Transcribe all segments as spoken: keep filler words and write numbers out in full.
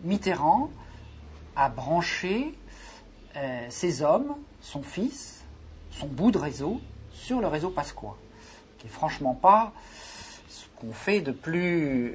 Mitterrand a branché euh, ses hommes, son fils, son bout de réseau, sur le réseau Pasqua, qui est franchement pas ce qu'on fait de plus,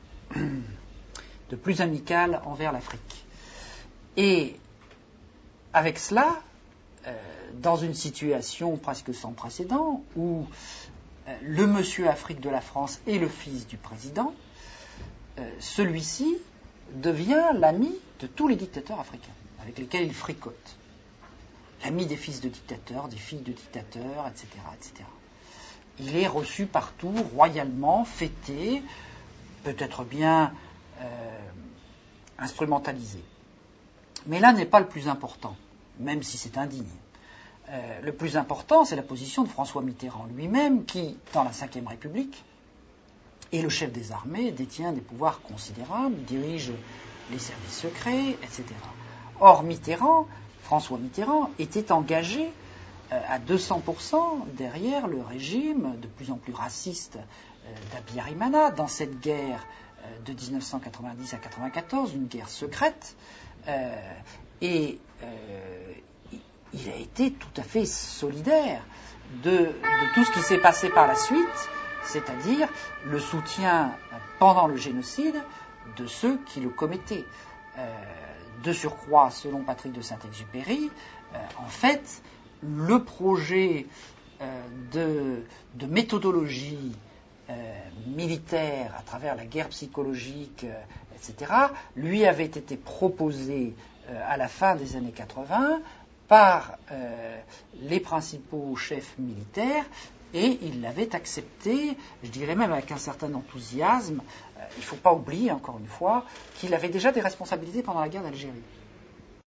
de plus amical envers l'Afrique. Et avec cela, euh, dans une situation presque sans précédent, où euh, le monsieur Afrique de la France est le fils du président, euh, celui-ci devient l'ami de tous les dictateurs africains, avec lesquels il fricote. L'ami des fils de dictateurs, des filles de dictateurs, et cetera, et cetera. Il est reçu partout, royalement, fêté, peut-être bien euh, instrumentalisé. Mais là n'est pas le plus important, même si c'est indigne. Euh, le plus important, c'est la position de François Mitterrand lui-même, qui, dans la cinquième République, est le chef des armées, détient des pouvoirs considérables, dirige les services secrets, et cetera. Or, Mitterrand, François Mitterrand, était engagé euh, à deux cents pour cent derrière le régime de plus en plus raciste euh, d'Habyarimana, dans cette guerre euh, de dix-neuf cent quatre-vingt-dix à quatre-vingt-quatorze, une guerre secrète, euh, et euh, il a été tout à fait solidaire de, de tout ce qui s'est passé par la suite, c'est-à-dire le soutien pendant le génocide de ceux qui le commettaient. Euh, de surcroît, selon Patrick de Saint-Exupéry, euh, en fait, le projet euh, de, de méthodologie euh, militaire à travers la guerre psychologique, euh, et cetera, lui avait été proposé euh, à la fin des années quatre-vingts par euh, les principaux chefs militaires, et il l'avait accepté, je dirais même avec un certain enthousiasme. Euh, il ne faut pas oublier, encore une fois, qu'il avait déjà des responsabilités pendant la guerre d'Algérie.